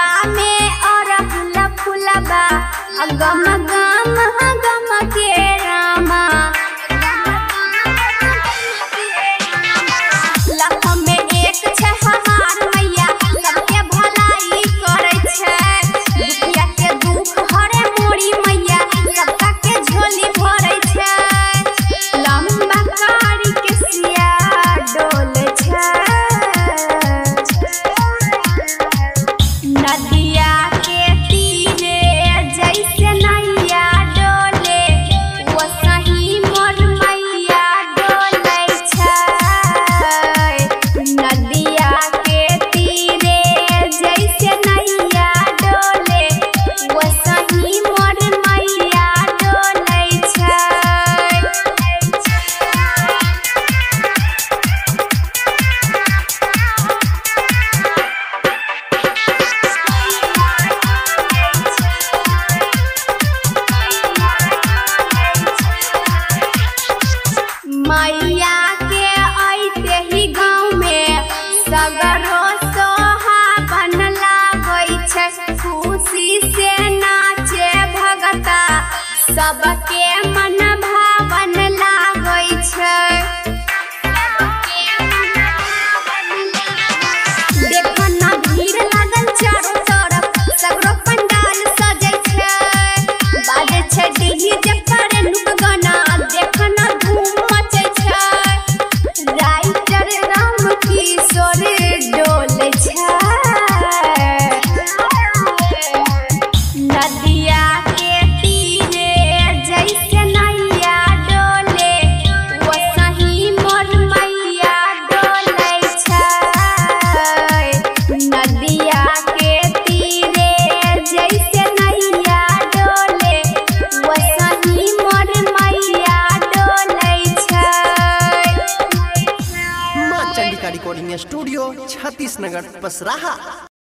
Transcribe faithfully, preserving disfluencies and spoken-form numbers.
हवा में अरहुल फुलबा गम गम गम के रामा लाख में एक छै हमार मैया सबके भलाई करे छै दुखिया के दुख हरे मोरी मैया सबका के झोली भरे छै लंबा कारी के सिया डोले छै नदिया के तीरे जैसे नैया डोले वो सही मोर मैया डोले छै नदिया के तीरे जैसे नैया डोले वो सही मोर मैया डोले छै मैया के आइते ही गाँव में सगरो सोहावन लागै छै खुशी से नाचे भगता सबके मन भावन लागै छै देखो ना भीड़ लागल चारों तरफ सगरो पंडाल सजै छै बाजे छै डीजे पर नुक गाना देखो ना धूम मचे छै राइटर राम किशोर डोले छै नदिया के तीरे जैसे नैया डोले वो सही मोर मैया डोले छै नदिया के तीरे जैसे नैया डोले वो सही मोर मैया डोले छै माँ चंडिका रिकॉर्डिंग स्टूडियो छत्तीसनगर पसराहा।